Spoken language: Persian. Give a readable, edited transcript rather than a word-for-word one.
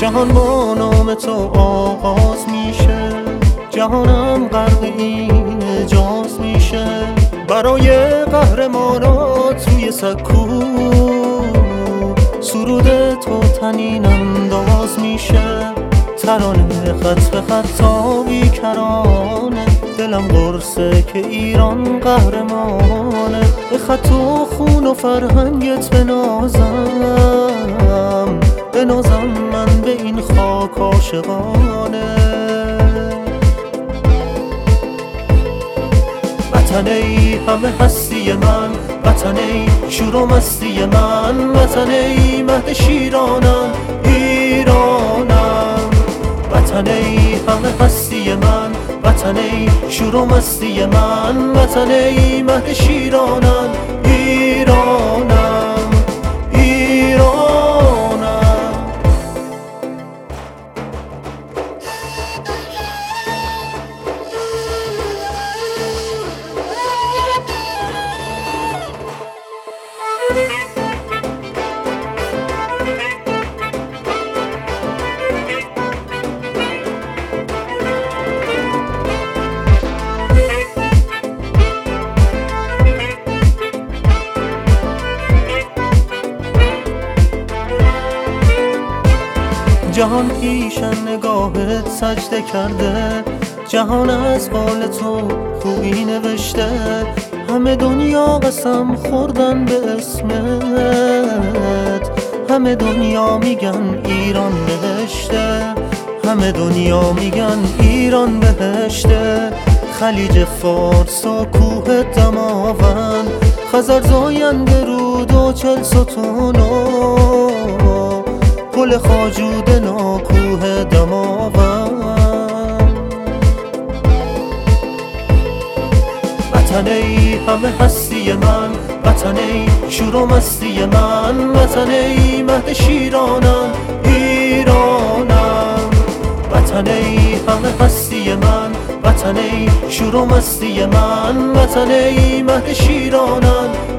جهان با نام تو آغاز میشه، جهانم غرق این اعجاز میشه. برای قهرمانات توی سکو سرود تو تنین انداز میشه. ترانه خط به خط تا بیکرانه، دلم قرصه که ایران قهرمانه. به خط و خون و فرهنگت بنازم من به این خاک عاشقانه. وطن ای همه هستی من، وطن ای شور و مستی من، وطن ای مهد شیرانم ایرانم. وطن ای همه هستی من، وطن ای شور و مستی من، وطن ای مهد شیرانم ایرانم ایرانم. جهان پیش نگاهت سجده کرده، جهان از قول تو خوبی نوشته. همه دنیا قسم خوردن به اسمت، همه دنیا میگن ایران بهشته، همه دنیا میگن ایران بهشته. خلیج فارس و کوه دماوند، خزر زاینده رود و چل ستونو، پل خواجوده نا کوه دماوند. وطن ای همه هستی من، وطن ای شور و مستی من، وطن ای مهد شیرانم ایرانم. وطن ای همه هستی من، وطن ای شور و مستی من، وطن ای مهد شیرانم